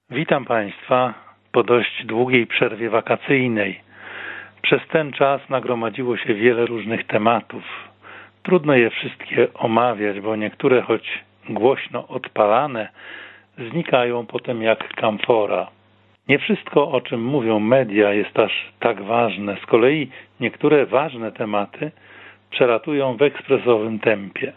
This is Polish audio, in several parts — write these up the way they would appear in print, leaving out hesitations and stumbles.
Witam Państwa po dość długiej przerwie wakacyjnej. Przez ten czas nagromadziło się wiele różnych tematów. Trudno je wszystkie omawiać, bo niektóre, choć głośno odpalane, znikają potem jak kamfora. Nie wszystko, o czym mówią media, jest aż tak ważne. Z kolei niektóre ważne tematy przelatują w ekspresowym tempie.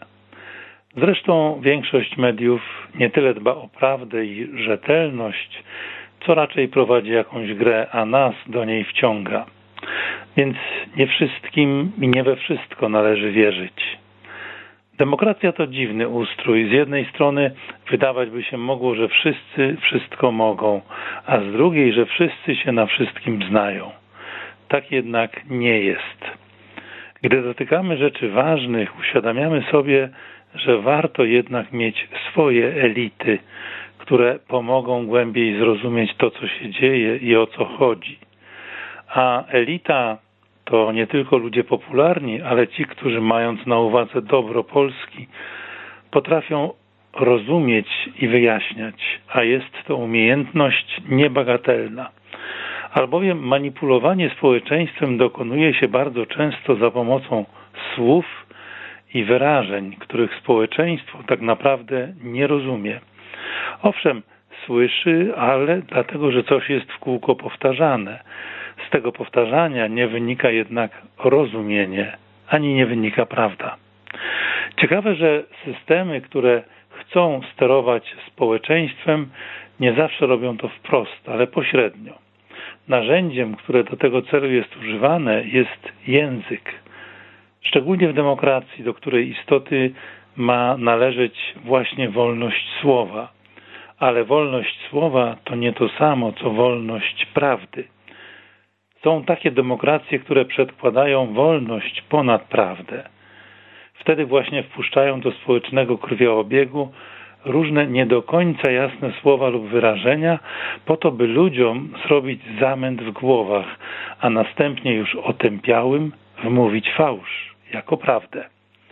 Zresztą większość mediów nie tyle dba o prawdę i rzetelność, co raczej prowadzi jakąś grę, a nas do niej wciąga. Więc nie wszystkim i nie we wszystko należy wierzyć. Demokracja to dziwny ustrój. Z jednej strony wydawać by się mogło, że wszyscy wszystko mogą, a z drugiej, że wszyscy się na wszystkim znają. Tak jednak nie jest. Gdy dotykamy rzeczy ważnych, uświadamiamy sobie, że warto jednak mieć swoje elity, które pomogą głębiej zrozumieć to, co się dzieje i o co chodzi. A elita to nie tylko ludzie popularni, ale ci, którzy mając na uwadze dobro Polski, potrafią rozumieć i wyjaśniać, a jest to umiejętność niebagatelna. Albowiem manipulowanie społeczeństwem dokonuje się bardzo często za pomocą słów i wyrażeń, których społeczeństwo tak naprawdę nie rozumie. Owszem, słyszy, ale dlatego, że coś jest w kółko powtarzane. Z tego powtarzania nie wynika jednak rozumienie, ani nie wynika prawda. Ciekawe, że systemy, które chcą sterować społeczeństwem, nie zawsze robią to wprost, ale pośrednio. Narzędziem, które do tego celu jest używane, jest język. Szczególnie w demokracji, do której istoty ma należeć właśnie wolność słowa. Ale wolność słowa to nie to samo, co wolność prawdy. Są takie demokracje, które przedkładają wolność ponad prawdę. Wtedy właśnie wpuszczają do społecznego krwiobiegu różne nie do końca jasne słowa lub wyrażenia, po to, by ludziom zrobić zamęt w głowach, a następnie już otępiałym wmówić fałsz jako prawdę.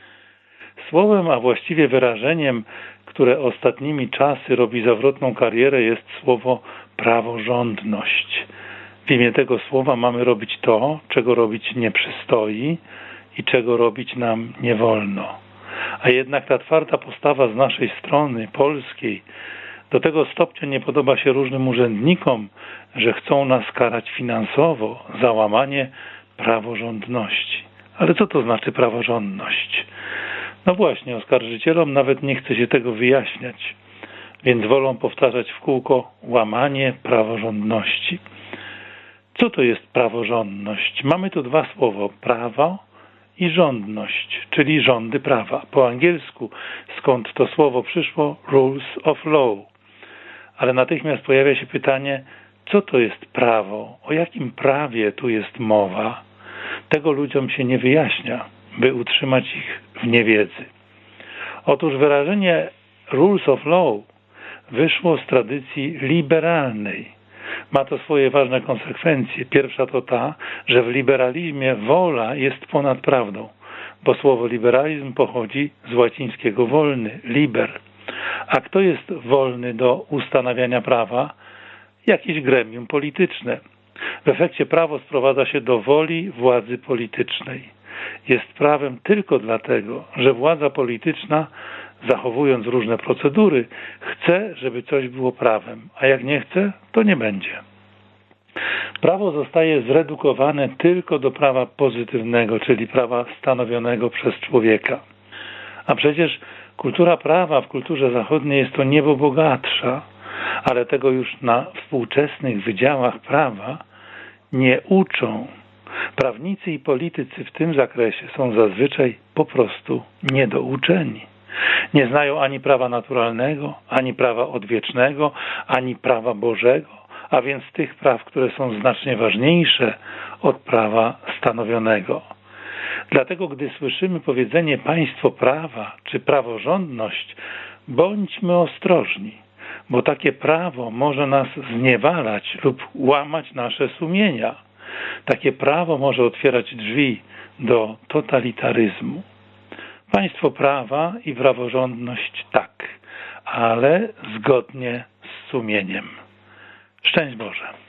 Słowem, a właściwie wyrażeniem, które ostatnimi czasy robi zawrotną karierę, jest słowo praworządność. W imię tego słowa mamy robić to, czego robić nie przystoi i czego robić nam nie wolno. A jednak ta twarda postawa z naszej strony, polskiej, do tego stopnia nie podoba się różnym urzędnikom, że chcą nas karać finansowo za łamanie praworządności. Ale co to znaczy praworządność? No właśnie, oskarżycielom nawet nie chce się tego wyjaśniać, więc wolą powtarzać w kółko łamanie praworządności. Co to jest praworządność? Mamy tu dwa słowa, prawo i rządność, czyli rządy prawa. Po angielsku, skąd to słowo przyszło, rules of law. Ale natychmiast pojawia się pytanie, co to jest prawo? O jakim prawie tu jest mowa? Tego ludziom się nie wyjaśnia, by utrzymać ich w niewiedzy. Otóż wyrażenie rules of law wyszło z tradycji liberalnej. Ma to swoje ważne konsekwencje. Pierwsza to ta, że w liberalizmie wola jest ponad prawdą, bo słowo liberalizm pochodzi z łacińskiego wolny, liber. A kto jest wolny do ustanawiania prawa? Jakieś gremium polityczne. W efekcie prawo sprowadza się do woli władzy politycznej. Jest prawem tylko dlatego, że władza polityczna, zachowując różne procedury, chce, żeby coś było prawem, a jak nie chce, to nie będzie. Prawo zostaje zredukowane tylko do prawa pozytywnego, czyli prawa stanowionego przez człowieka. A przecież kultura prawa w kulturze zachodniej jest to niebo bogatsza, ale tego już na współczesnych wydziałach prawa nie uczą. Prawnicy i politycy w tym zakresie są zazwyczaj po prostu niedouczeni. Nie znają ani prawa naturalnego, ani prawa odwiecznego, ani prawa Bożego, a więc tych praw, które są znacznie ważniejsze od prawa stanowionego. Dlatego, gdy słyszymy powiedzenie państwo prawa czy praworządność, bądźmy ostrożni, bo takie prawo może nas zniewalać lub łamać nasze sumienia. Takie prawo może otwierać drzwi do totalitaryzmu. Państwo prawa i praworządność tak, ale zgodnie z sumieniem. Szczęść Boże.